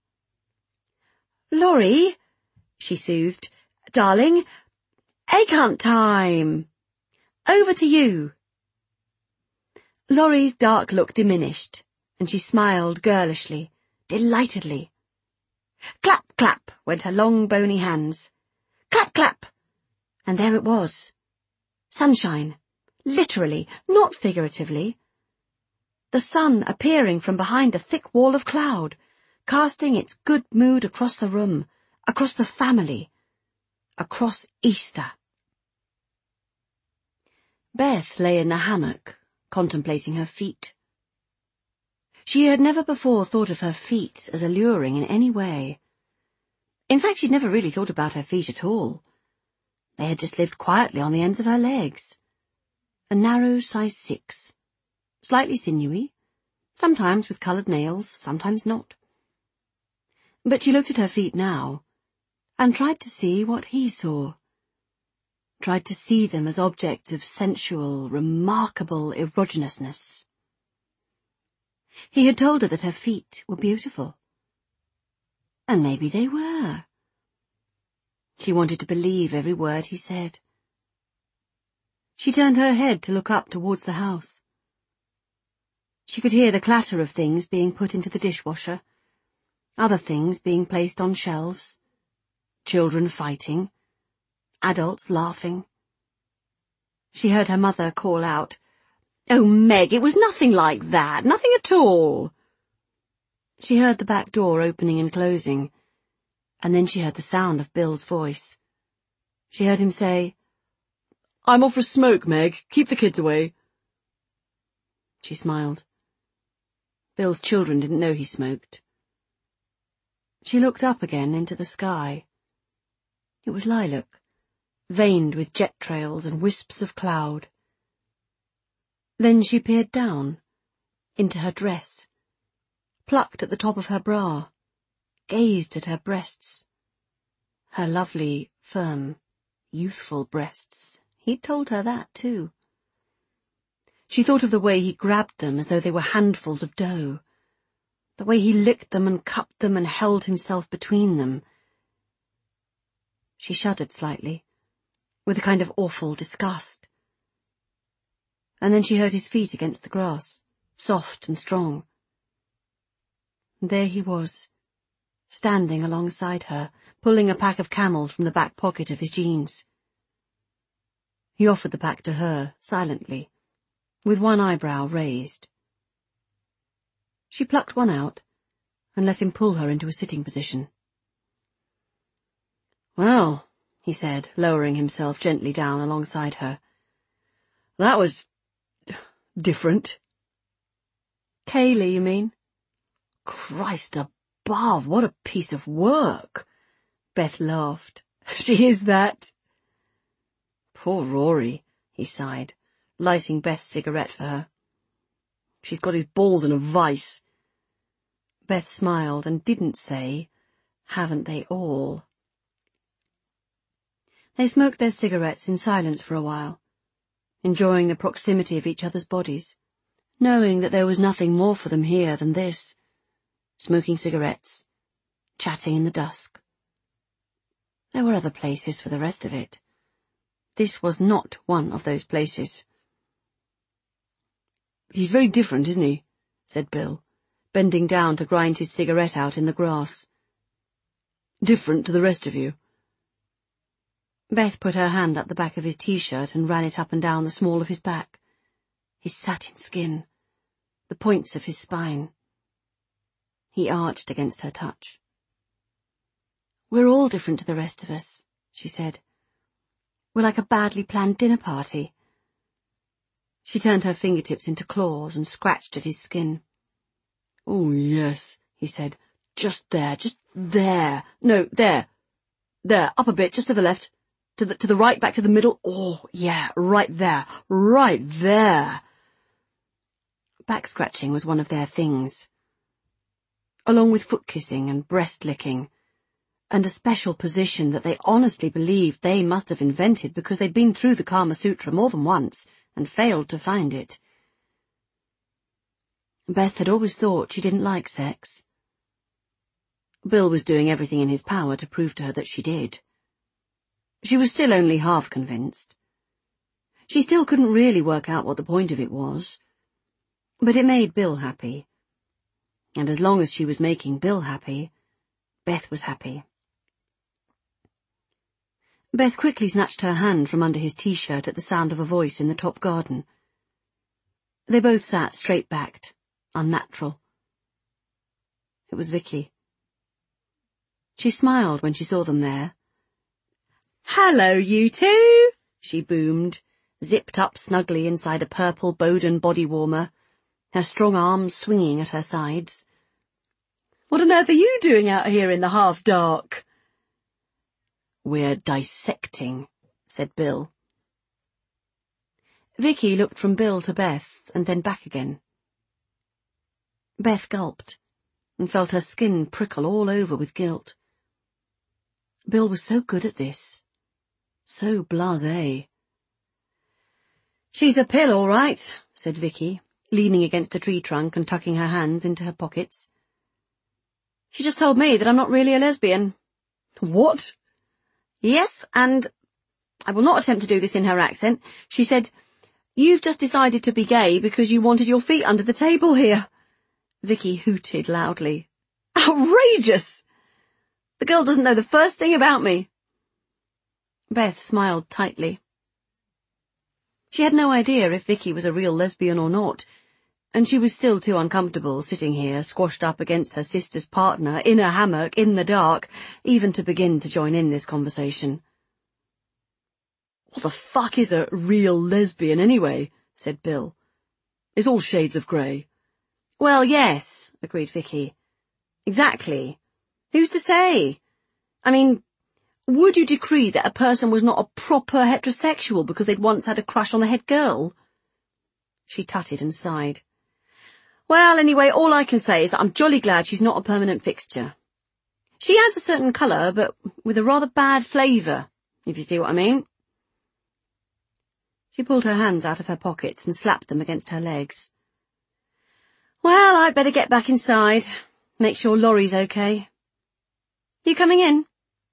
"Laurie," she soothed, "darling, egg hunt time. Over to you." Laurie's dark look diminished, and she smiled girlishly, delightedly. Clap, clap, went her long bony hands. Clap, clap, and there it was. Sunshine, literally, not figuratively. The sun appearing from behind the thick wall of cloud, casting its good mood across the room, across the family, across Easter. Beth lay in the hammock, contemplating her feet. She had never before thought of her feet as alluring in any way. In fact, she'd never really thought about her feet at all. They had just lived quietly on the ends of her legs. A narrow size 6, slightly sinewy, sometimes with coloured nails, sometimes not. But she looked at her feet now, and tried to see what he saw. Tried to see them as objects of sensual, remarkable erogeneousness. He had told her that her feet were beautiful. And maybe they were. She wanted to believe every word he said. She turned her head to look up towards the house. She could hear the clatter of things being put into the dishwasher, other things being placed on shelves, children fighting, adults laughing. She heard her mother call out, "Oh, Meg, it was nothing like that, nothing at all." She heard the back door opening and closing, and then she heard the sound of Bill's voice. She heard him say, "I'm off for a smoke, Meg. Keep the kids away." She smiled. Bill's children didn't know he smoked. She looked up again into the sky. It was lilac, veined with jet trails and wisps of cloud. Then she peered down, into her dress, plucked at the top of her bra, gazed at her breasts. Her lovely, firm, youthful breasts. He'd told her that, too. She thought of the way he grabbed them as though they were handfuls of dough, the way he licked them and cupped them and held himself between them. She shuddered slightly, with a kind of awful disgust. And then she heard his feet against the grass, soft and strong. And there he was, standing alongside her, pulling a pack of Camels from the back pocket of his jeans. He offered the pack to her, silently, with one eyebrow raised. She plucked one out and let him pull her into a sitting position. "Well," he said, lowering himself gently down alongside her, "that was different." "Kaylee, you mean?" "Christ above, what a piece of work!" Beth laughed. "She is that." "Poor Rory," he sighed, lighting Beth's cigarette for her. "She's got his balls in a vice." Beth smiled and didn't say, "Haven't they all?" They smoked their cigarettes in silence for a while, enjoying the proximity of each other's bodies, knowing that there was nothing more for them here than this, smoking cigarettes, chatting in the dusk. There were other places for the rest of it. This was not one of those places. "He's very different, isn't he?" said Bill, bending down to grind his cigarette out in the grass. "Different to the rest of you." Beth put her hand up the back of his T-shirt and ran it up and down the small of his back, his satin skin, the points of his spine. He arched against her touch. "We're all different to the rest of us," she said. "We're like a badly planned dinner party." She turned her fingertips into claws and scratched at his skin. "Oh, yes," he said. "Just there, just there. No, there. There, up a bit, just to the left. To the right, back to the middle. Oh, yeah, right there. Right there." Back scratching was one of their things. Along with foot kissing and breast licking, and a special position that they honestly believed they must have invented because they'd been through the Kama Sutra more than once and failed to find it. Beth had always thought she didn't like sex. Bill was doing everything in his power to prove to her that she did. She was still only half convinced. She still couldn't really work out what the point of it was, but it made Bill happy. And as long as she was making Bill happy, Beth was happy. Beth quickly snatched her hand from under his t-shirt at the sound of a voice in the top garden. They both sat straight-backed, unnatural. It was Vicky. She smiled when she saw them there. "Hello, you two," she boomed, zipped up snugly inside a purple Bowden body warmer, her strong arms swinging at her sides. "What on earth are you doing out here in the half-dark?" "We're dissecting," said Bill. Vicky looked from Bill to Beth and then back again. Beth gulped and felt her skin prickle all over with guilt. Bill was so good at this, so blasé. "She's a pill, all right," said Vicky, leaning against a tree trunk and tucking her hands into her pockets. "She just told me that I'm not really a lesbian." "What?" "Yes, and I will not attempt to do this in her accent. She said, 'You've just decided to be gay because you wanted your feet under the table here.'" Vicky hooted loudly. "Outrageous! The girl doesn't know the first thing about me." Beth smiled tightly. She had no idea if Vicky was a real lesbian or not, and she was still too uncomfortable sitting here, squashed up against her sister's partner, in a hammock, in the dark, even to begin to join in this conversation. "What the fuck is a real lesbian anyway?" said Bill. "It's all shades of grey." "Well, yes," agreed Vicky. "Exactly. Who's to say? I mean, would you decree that a person was not a proper heterosexual because they'd once had a crush on the head girl?" She tutted and sighed. "Well, anyway, all I can say is that I'm jolly glad she's not a permanent fixture. She adds a certain colour, but with a rather bad flavour, if you see what I mean." She pulled her hands out of her pockets and slapped them against her legs. "Well, I'd better get back inside. Make sure Laurie's okay. You coming in?"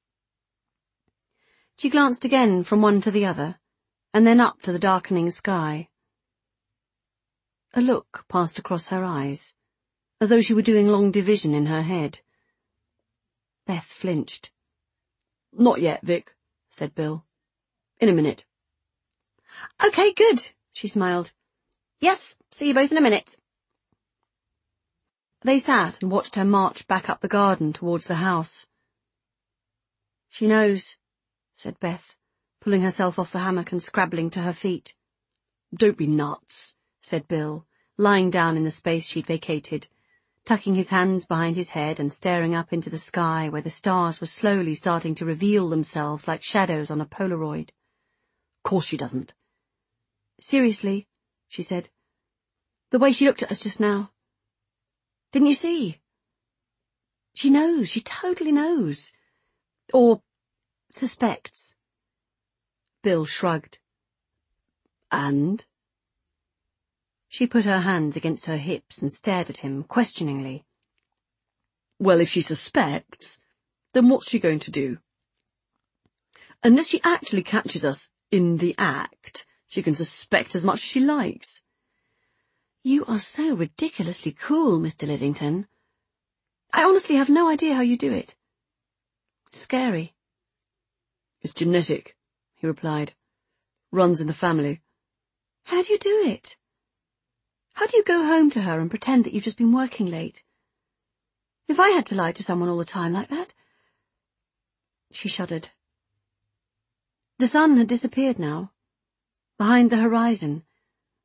She glanced again from one to the other, and then up to the darkening sky. A look passed across her eyes, as though she were doing long division in her head. Beth flinched. "Not yet, Vic," said Bill. "In a minute." "Okay, good," she smiled. "Yes, see you both in a minute." They sat and watched her march back up the garden towards the house. "She knows," said Beth, pulling herself off the hammock and scrabbling to her feet. "Don't be nuts," said Bill, lying down in the space she'd vacated, tucking his hands behind his head and staring up into the sky where the stars were slowly starting to reveal themselves like shadows on a Polaroid. "Course she doesn't." "Seriously," she said. "The way she looked at us just now. Didn't you see? She knows, she totally knows. Or suspects." Bill shrugged. "And?" She put her hands against her hips and stared at him questioningly. "Well, if she suspects, then what's she going to do? Unless she actually catches us in the act, she can suspect as much as she likes." "You are so ridiculously cool, Mr. Livington. I honestly have no idea how you do it. Scary." "It's genetic," he replied. "Runs in the family." "How do you do it? How do you go home to her and pretend that you've just been working late? If I had to lie to someone all the time like that—" She shuddered. The sun had disappeared now, behind the horizon,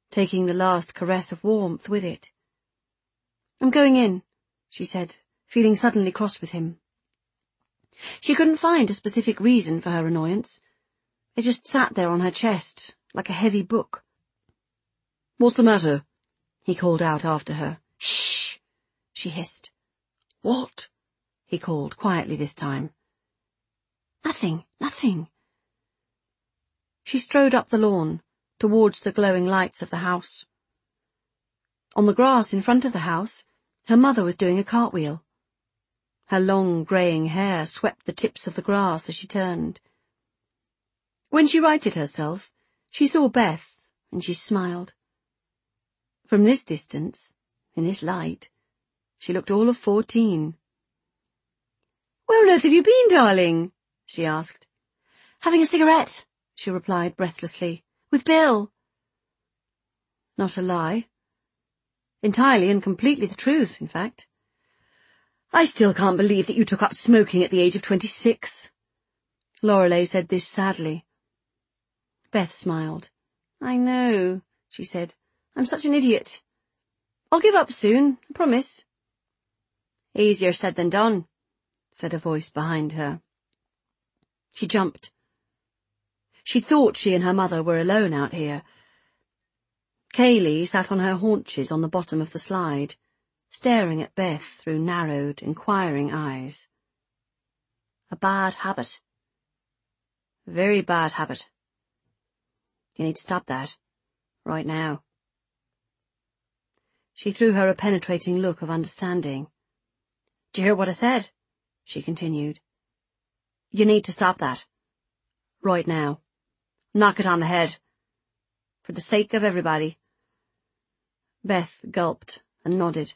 taking the last caress of warmth with it. "I'm going in," she said, feeling suddenly cross with him. She couldn't find a specific reason for her annoyance. It just sat there on her chest, like a heavy book. "What's the matter?" he called out after her. "Shh!" she hissed. "What?" he called, quietly this time. "Nothing, nothing." She strode up the lawn, towards the glowing lights of the house. On the grass in front of the house, her mother was doing a cartwheel. Her long greying hair swept the tips of the grass as she turned. When she righted herself, she saw Beth, and she smiled. From this distance, in this light, she looked all of 14. "Where on earth have you been, darling?" she asked. "Having a cigarette," she replied breathlessly. "With Bill." Not a lie. Entirely and completely the truth, in fact. "I still can't believe that you took up smoking at the age of 26. Lorelei said this sadly. Beth smiled. "I know," she said. "I'm such an idiot. I'll give up soon, I promise." "Easier said than done," said a voice behind her. She jumped. She'd thought she and her mother were alone out here. Kaylee sat on her haunches on the bottom of the slide, staring at Beth through narrowed, inquiring eyes. "A bad habit. Very bad habit. You need to stop that. Right now." She threw her a penetrating look of understanding. "Do you hear what I said?" she continued. "You need to stop that. Right now. Knock it on the head. For the sake of everybody." Beth gulped and nodded.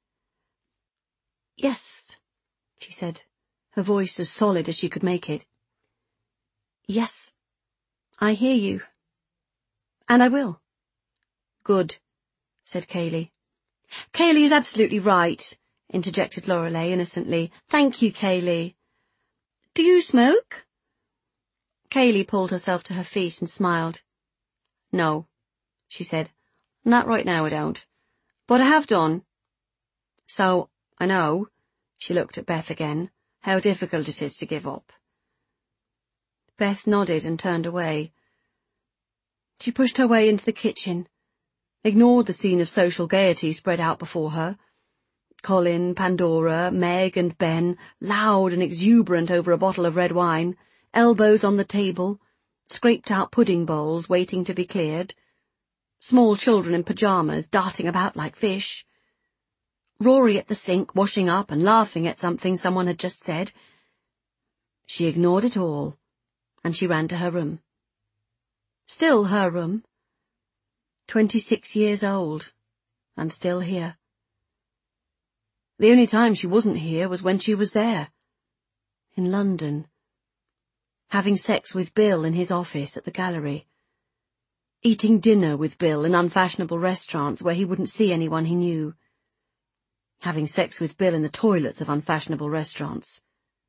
"Yes," she said, her voice as solid as she could make it. "Yes, I hear you. And I will." "Good," said Kaylee. "Kaylee is absolutely right," interjected Lorelei innocently. "Thank you, Kaylee." "Do you smoke?" Kaylee pulled herself to her feet and smiled. "No," she said. "Not right now, I don't. But I have done. So, I know," she looked at Beth again, "how difficult it is to give up." Beth nodded and turned away. She pushed her way into the kitchen, ignored the scene of social gaiety spread out before her. Colin, Pandora, Meg and Ben, loud and exuberant over a bottle of red wine, elbows on the table, scraped out pudding bowls waiting to be cleared, small children in pyjamas darting about like fish, Rory at the sink washing up and laughing at something someone had just said. She ignored it all, and she ran to her room. Still her room. 26 years old, and still here. The only time she wasn't here was when she was there. In London. Having sex with Bill in his office at the gallery. Eating dinner with Bill in unfashionable restaurants where he wouldn't see anyone he knew. Having sex with Bill in the toilets of unfashionable restaurants.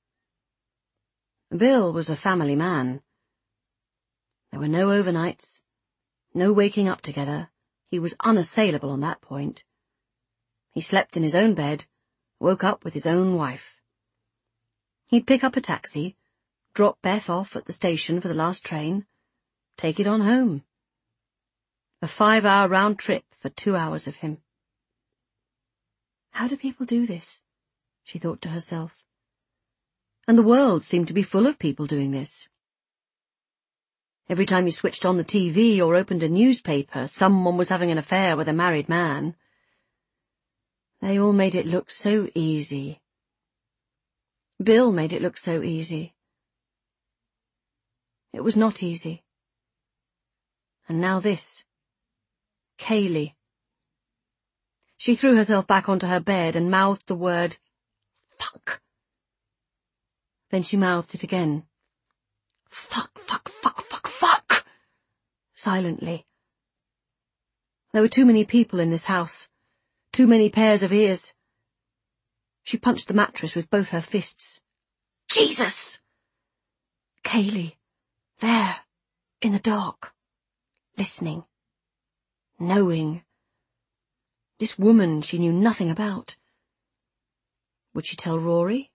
Bill was a family man. There were no overnights, no waking up together. He was unassailable on that point. He slept in his own bed, woke up with his own wife. He'd pick up a taxi, drop Beth off at the station for the last train, take it on home. A 5-hour round trip for 2 hours of him. How do people do this? She thought to herself. And the world seemed to be full of people doing this. Every time you switched on the TV or opened a newspaper, someone was having an affair with a married man. They all made it look so easy. Bill made it look so easy. It was not easy. And now this. Kaylee. She threw herself back onto her bed and mouthed the word, fuck. Then she mouthed it again. Fuck, fuck, fuck, fuck, fuck! Silently. There were too many people in this house. Too many pairs of ears. She punched the mattress with both her fists. Jesus! Kaylee. There. In the dark. Listening. knowing. This woman she knew nothing about. Would she tell Rory?